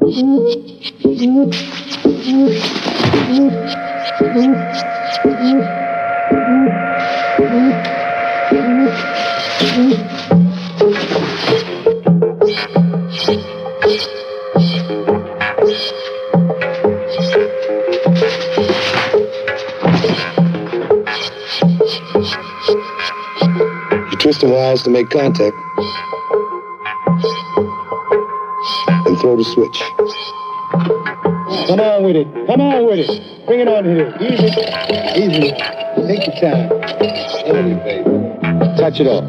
Twist the wires to make contact. And throw the switch. Come on with it. Come on with it. Bring it on here. Easy. Easy. Take your time. Easy, baby. Touch it off.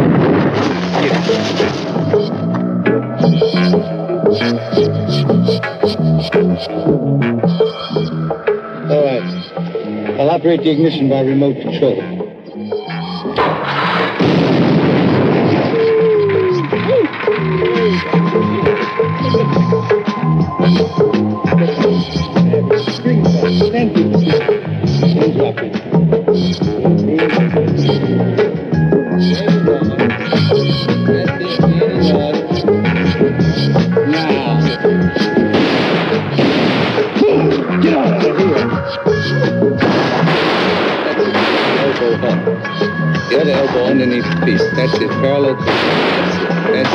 All right. I'll operate the ignition by remote control. Thank you. Now. Get out of here. Elbow up. The other elbow underneath the piece. That's it. Parallel. That's it.